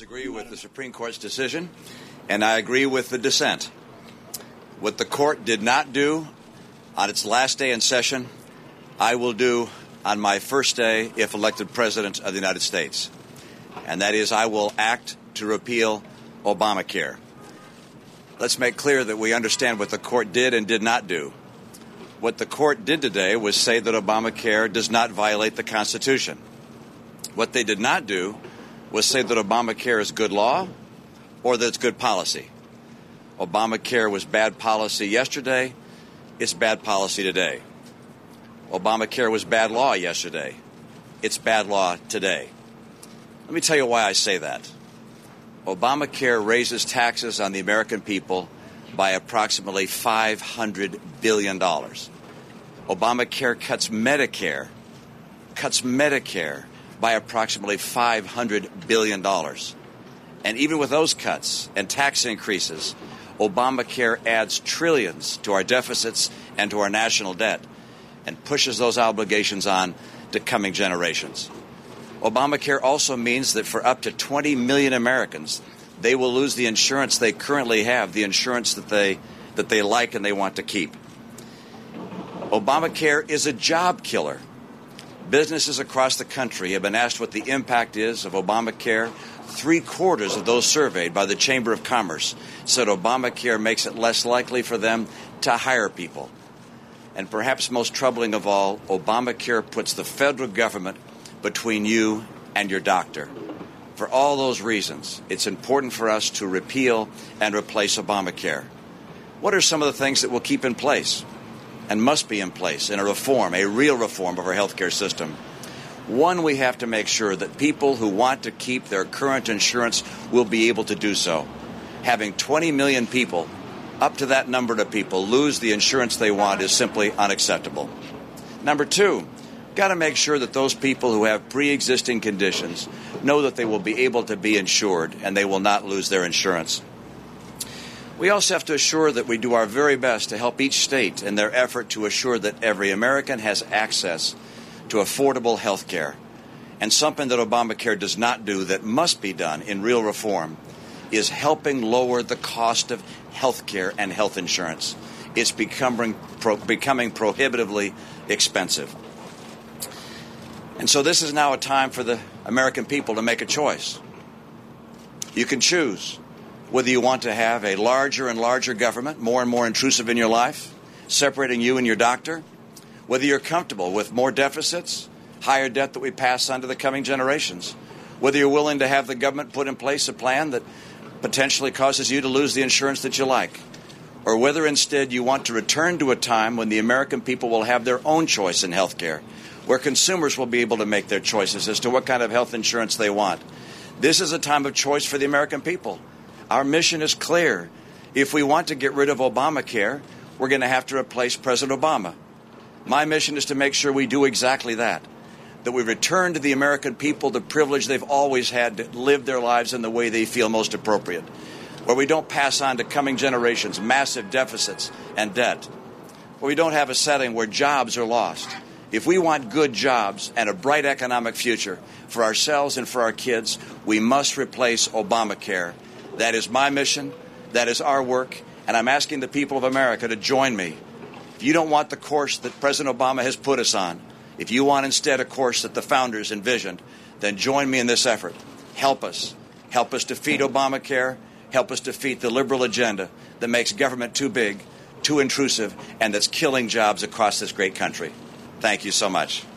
disagree with the Supreme Court's decision, and I agree with the dissent. What the court did not do on its last day in session, I will do on my first day if elected President of the United States. And that is, I will act to repeal Obamacare. Let's make clear that we understand what the court did and did not do. What the court did today was say that Obamacare does not violate the Constitution. What they did not do was say that Obamacare is good law or that it's good policy. Obamacare was bad policy yesterday. It's bad policy today. Obamacare was bad law yesterday. It's bad law today. Let me tell you why I say that. Obamacare raises taxes on the American people by approximately $500 billion. Obamacare cuts Medicare by approximately $500 billion. And even with those cuts and tax increases, Obamacare adds trillions to our deficits and to our national debt and pushes those obligations on to coming generations. Obamacare also means that for up to 20 million Americans, they will lose the insurance they currently have, the insurance that they like and they want to keep. Obamacare is a job killer. Businesses across the country have been asked what the impact is of Obamacare. 3/4 of those surveyed by the Chamber of Commerce said Obamacare makes it less likely for them to hire people. And perhaps most troubling of all, Obamacare puts the federal government between you and your doctor. For all those reasons, it's important for us to repeal and replace Obamacare. What are some of the things that we'll keep in place and must be in place in a reform, a real reform of our healthcare system? One, we have to make sure that people who want to keep their current insurance will be able to do so. Having 20 million people, up to that number of people, lose the insurance they want is simply unacceptable. Number two, got to make sure that those people who have pre-existing conditions know that they will be able to be insured and they will not lose their insurance. We also have to assure that we do our very best to help each state in their effort to assure that every American has access to affordable health care. And something that Obamacare does not do that must be done in real reform is helping lower the cost of health care and health insurance. It's becoming prohibitively expensive. And so this is now a time for the American people to make a choice. You can choose whether you want to have a larger and larger government, more and more intrusive in your life, separating you and your doctor, whether you're comfortable with more deficits, higher debt that we pass on to the coming generations, whether you're willing to have the government put in place a plan that potentially causes you to lose the insurance that you like, or whether instead you want to return to a time when the American people will have their own choice in health care, where consumers will be able to make their choices as to what kind of health insurance they want. This is a time of choice for the American people. Our mission is clear. If we want to get rid of Obamacare, we're going to have to replace President Obama. My mission is to make sure we do exactly that we return to the American people the privilege they've always had to live their lives in the way they feel most appropriate, where we don't pass on to coming generations massive deficits and debt, where we don't have a setting where jobs are lost. If we want good jobs and a bright economic future for ourselves and for our kids, we must replace Obamacare. That is my mission. That is our work. And I'm asking the people of America to join me. If you don't want the course that President Obama has put us on, if you want instead a course that the founders envisioned, then join me in this effort. Help us. Help us defeat Obamacare. Help us defeat the liberal agenda that makes government too big, too intrusive, and that's killing jobs across this great country. Thank you so much.